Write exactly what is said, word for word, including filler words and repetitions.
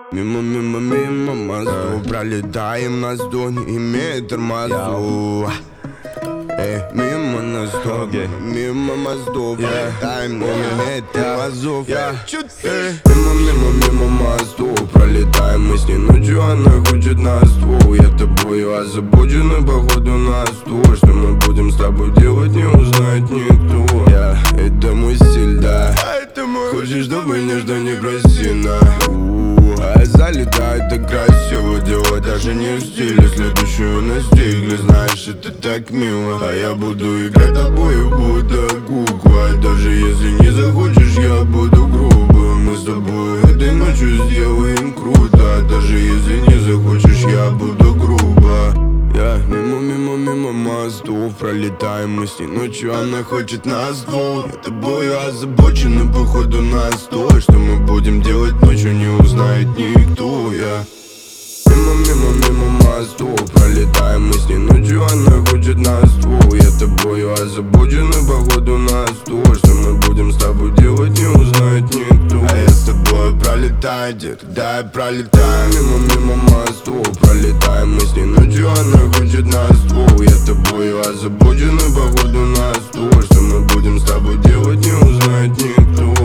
Мимо, мимо, мимо мостов пролетаем на сто, не имеет тормозов. Эй, мимо мостов, okay. мимо мостов пролетаем, не имеет тормозов. Yeah. Эй, мимо, мимо, мимо мостов пролетаем мы с ней ночью, она хочет на ствол. Я тобою озабочен, и походу нас то, что мы будем с тобой делать, не узнает никто. Yeah. Это мой стиль, да. Хочешь, чтобы нежно не красиво. А залетает так красиво, дело даже не в стиле. Следующую настигли, знаешь, это так мило. А я буду играть тобой, будто кукла. Даже если не захочешь, я буду грубым. Мы с тобой этой ночью сделаем круто. Даже если не захочешь, я буду грубо. Я мимо, мимо, мимо мостов пролетаем мы с ней ночью, она хочет на ствол. Я тобою озабочен, и походу нас то, что мы будем делать ночью, не узнает никто. Я мимо, мимо, мимо мостов пролетаем мы с ней ночью, она хочет на ствол. Я тобою озабочен, и походу нас то, что мы будем с тобой делать, не узнает никто. А я с тобой пролетаю, когда я пролетаю мимо, мимо мостов пролетаем мы с ней ночью, она хочет на ствол. Я тобою озабочен, и походу нас то, что мы будем с тобой делать, не узнает никто.